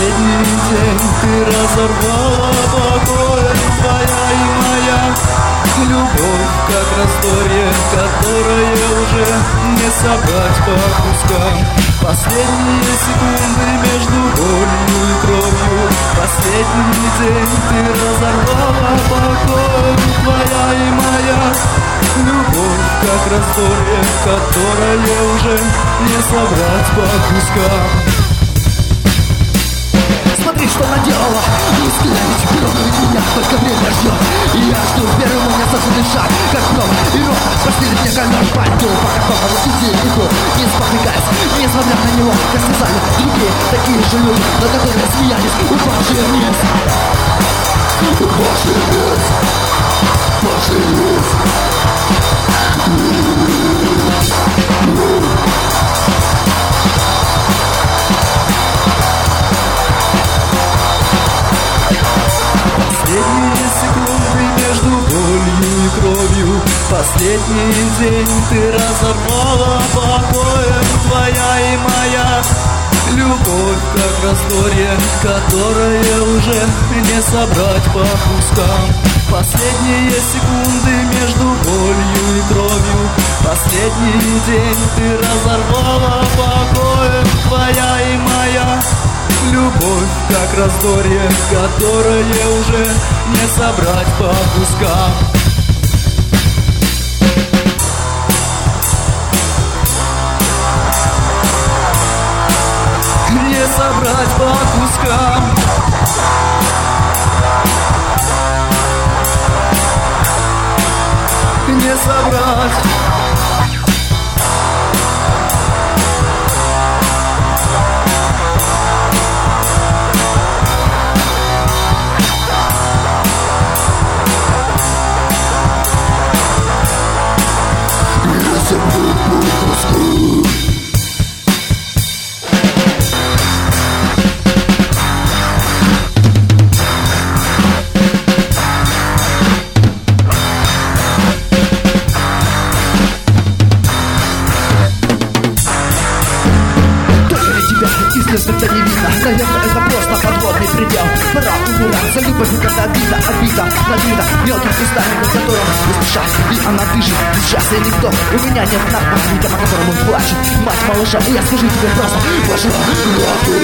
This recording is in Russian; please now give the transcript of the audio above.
Последний день ты разорвала покой, твоя и моя любовь, как раздорье, которое уже не собрать по кускам. Последние секунды между болью и кровью. Последний день ты разорвала покой, твоя и моя любовь, как раздорье, которое уже не собрать по кускам. Смотри, что наделала. Не взглянуть, трогает меня, только время ждет. И я жду первым, у меня сосудный шаг, как гром и рот. Постелит мне ковер, пальту, пока дома иди, иду, не спотыкаясь. Несмотря на него, как сказали другие, такие же люди, на которые смеялись, упавшие вниз. Упавшие вниз, упавшие вниз. Последние секунды между болью и кровью. Последний день ты разорвала покоем, твоя и моя любовь, как раздорье, которое уже не собрать по кускам. Последние секунды между болью и кровью. Последний день ты разорвала покоем, твоя и моя любовь, как раздорье, которое уже не собрать по кускам. Не собрать по кускам. Не собрать. Когда не видно, наверное, это просто подводный предел. Пора убираться, любовь никогда обида, набита мелким кустами, над которым не спешат. И она дышит, сейчас я никто. У меня нет надписи, по которому плачет мать малыша. И я скажу тебе просто, пошла нахуй.